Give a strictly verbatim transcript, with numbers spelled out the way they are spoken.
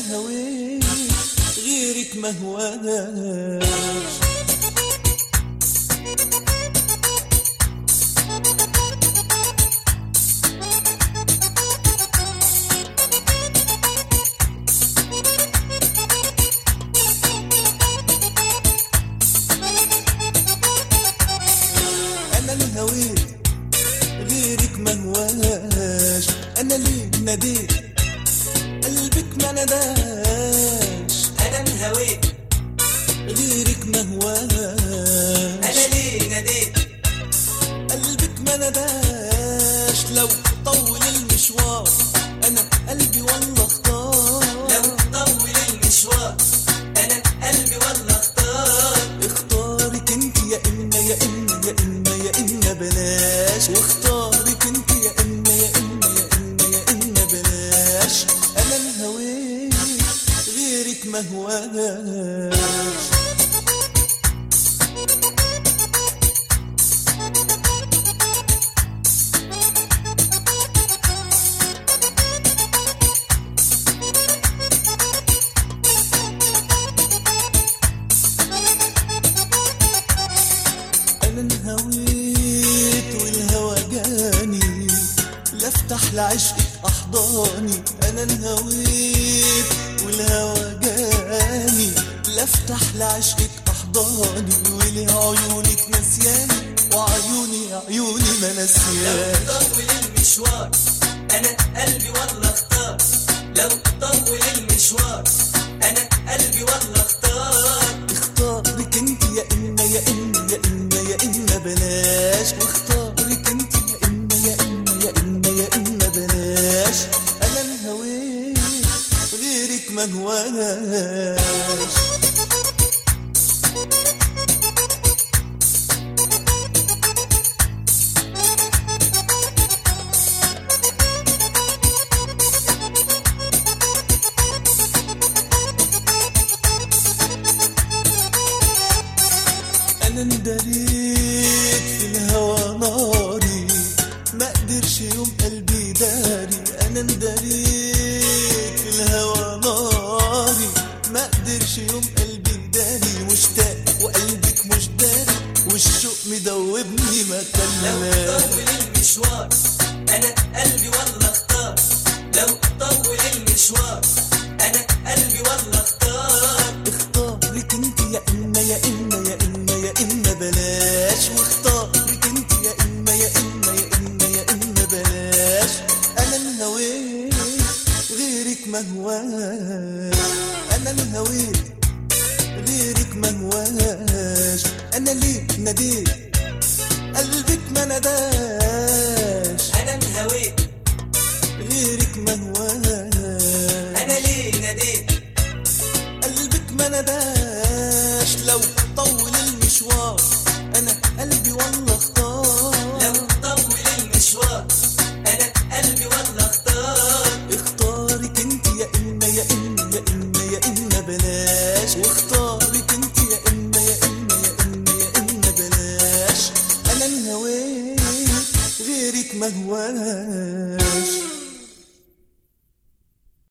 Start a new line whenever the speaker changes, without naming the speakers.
الهويت غيرك ما هواش. أنا الهويت غيرك ما هواش، أنا ليه ناديت قلبك ما نداش.
أنا الهويت
غيرك ما هواش،
أنا ليه ناديت
قلبك ما نداش. لو طول المشوار أنا قلبي والله اختار.
لو طول المشوار أنا قلبي والله اختار.
اختارك انت يا إما يا إما يا إما يا إما بلاش. واختارك انت يا إما يا إما يا إما يا إما بلاش. أنا الهويت غيرك ما هواش. أنا انهويت والهوى جاني لافتح لعشقك أحضاني. أنا انهويت والهوى جاني لافتح لعشقك أحضاني. وليه عيونك نسياني وعيوني عيوني ما نسياني.
لو طول المشوار أنا قلبي والله اختار. لو طول المشوار أنا قلبي والله اختار.
اختارك انت يا إما يا إما يا إما يا إما بلاش. واختارك انت يا إما يا إما يا إما يا إما بلاش. أنا الهويت غيرك ما هواش. أنا اندريت في الهوى ناري ما قدرش يوم قلبي داري. أنا اندريت في الهوى ناري ما قدرش يوم قلبي داري. مشتاق وقلبك مش داري والشوق مدوبني ما
لو
كلماش.
طول المشوار أنا قلبي والله اختار. لو طول المشوار أنا قلبي والله اختار.
اختارك انت يا إما يا إما يا إما يا إما بلاش. واختارك انت يا إما يا إما يا إما يا إما بلاش. أنا الهويت غيرك ما هواش. أنا الهويت غيرك ما هواش. أنا ليه ناديت قلبك ما نداش.